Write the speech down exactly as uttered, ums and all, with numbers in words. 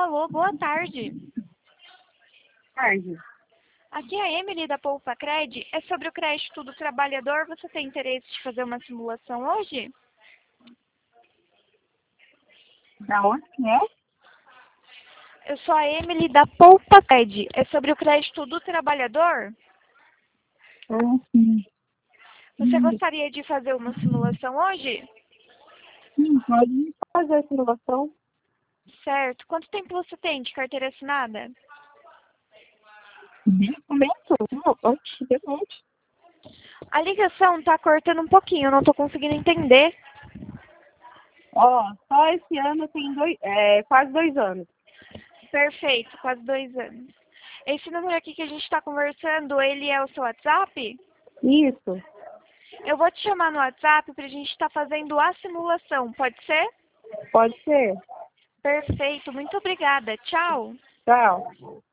Alô, boa tarde. Tarde. Aqui é a Emily da Poupa Cred. É sobre o crédito do trabalhador. Você tem interesse de fazer uma simulação hoje? Da onde que é? Eu sou a Emily da Poupa Cred. É sobre o crédito do trabalhador? Ah, sim. Você Hum, gostaria de fazer uma simulação hoje? sim, pode fazer a simulação. Certo. Quanto tempo você tem de carteira assinada? Documento? Não, oxe, deu um monte. A ligação está cortando um pouquinho, eu não estou conseguindo entender. Ó, só esse ano tem dois, é, quase dois anos. Perfeito, quase dois anos. Esse número aqui que a gente está conversando, ele é o seu WhatsApp? Isso, Eu vou te chamar no WhatsApp para a gente estar fazendo a simulação, pode ser? pode ser. Perfeito, muito obrigada. Tchau. Tchau.